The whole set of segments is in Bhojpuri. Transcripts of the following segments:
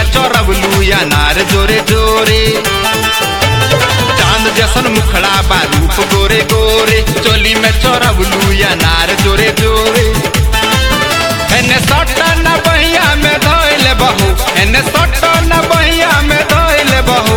चोरवलू या नार जोरे जोरे। चांद जैसन मुखड़ा बा रूप गोरे गोरे, चोली में चोरवलू या नार जोरे जोरे। एने सट्टा न बहिया में धोइल बहू, एने सट्टा न बहिया में धोइल बहू।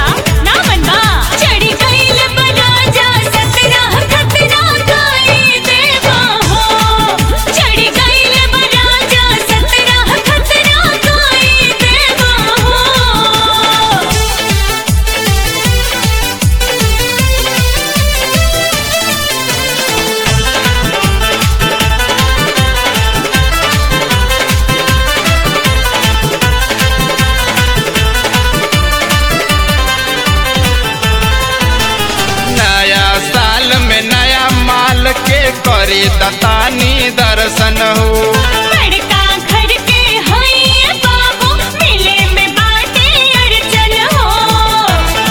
करे दतानी दर्शन हो, बड़का घर के होइए बाबू, मिले में बाटे अड़चन हो।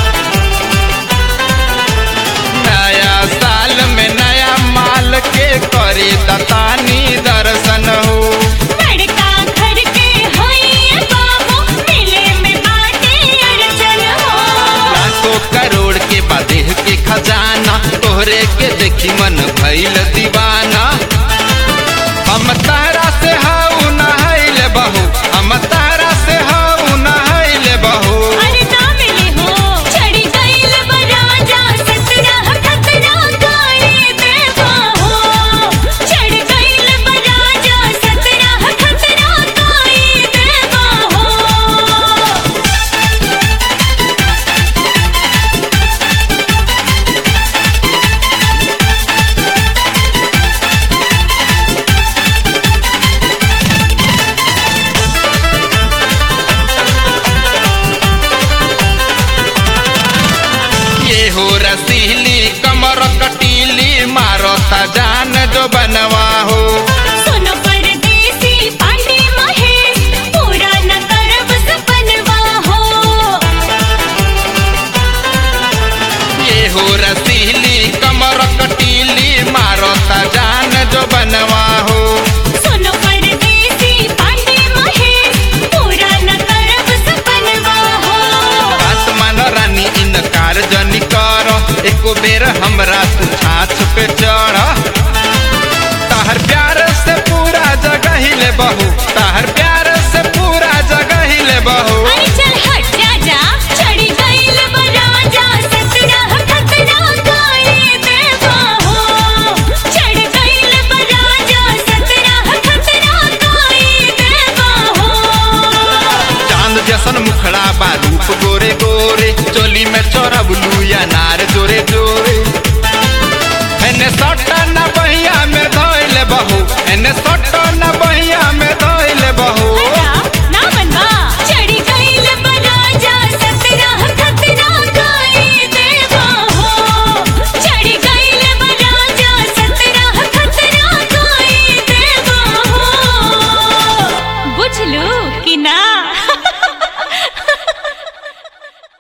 नया साल में नया माल के करे दतानी दर्शन हो, बड़का घर के होइए बाबू, मिले में बाटे अड़चन हो। लाखों करोड़ के बादेह के खजाना, तोहरे के देखी मन भइल दीवाना। हम तारा से हाउ नहाइल बहू, हम तारा से हाउ नहाइल बहू। अरे ना मिले हो, चढ़ी गइल बराजा सतरा खतरा गाए देवा हो। चढ़ गइल बराजा सतरा खतरा गाए देवा हो। हो रसीली कमर कटीली, मारता जान जो बनवा हो। सुनो परदेसी पांडे महेश, पूरा न करब सपनवा हो। ये हो रसीली कमर कटीली, मारता जान जो बनवा हो। सुनो परदेसी पांडे महेश, पूरा न करब सपनवा हो। आसमान रानी इनकार जनी कर, एको बेर हमरा तू छाछ पे चढ़। ताहर प्यार से पूरा जगह हिले बहू, ताहर प्यार से पूरा जगह हिले बहू। अरे चल हट जा जा, चढ़ी गइल बराजा सतरा खतरा गाए देवा हो। चढ़ गइल बराजा सतरा खतरा गाए देवा हो। चांद जैसन मुखड़ा बा रूप गोरे गोरे, चोली में चोरवलू या नार जोरे जोरे। एने सट्टा न बहिया में धोइल बहू, एने सट्टा न बहिया